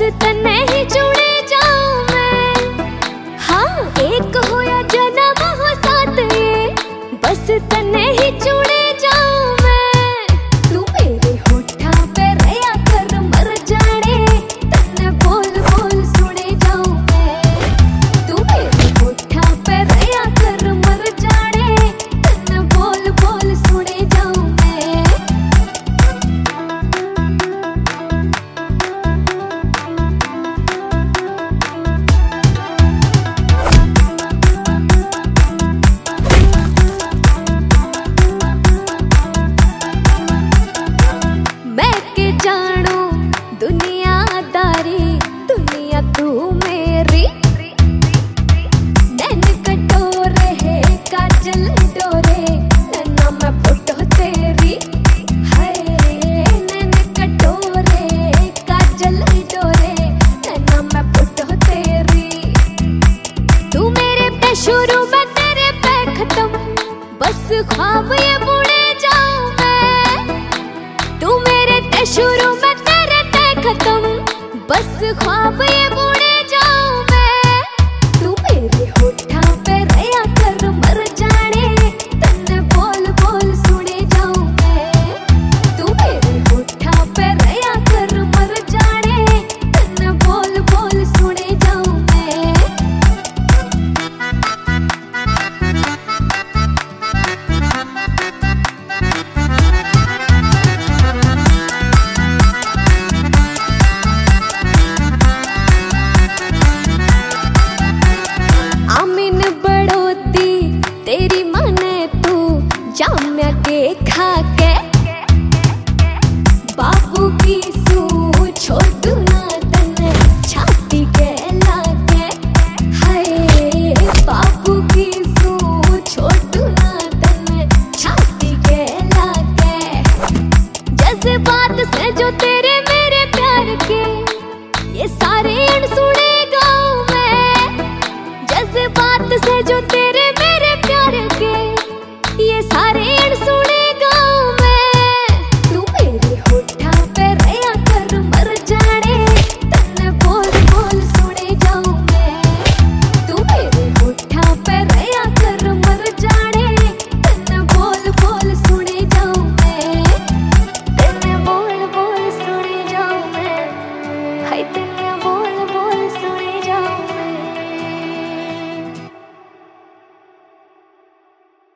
तन्ने ही जुड़े जाऊं मैं। हाँ एक हो या जन्म हो साथ ये, बस तन्ने ही जुड़े जाऊं मैं। तू मेरे होठा पे रया कर मर जाने, तन्ने बोल बोल सुने जाऊं मैं। तू मेरे होठा पे रया कर मर जाने, तन्ने बोल बोल सुने जाऊं मैं। जानू दुनियादारी, दुनिया तू मेरी। नैन कटोरे है काजल डोरे, नैना मैं फोटो तेरी। हाय नैन कटोरे काजल डोरे, नैना मैं फोटो तेरी। तू मेरे पे शुरू में तेरे पे खत्म, बस ख्वाब ये बुने जाऊं मैं। तू मेरे ते शुरू में तेरे ते खत्म, बस ख्वाब ये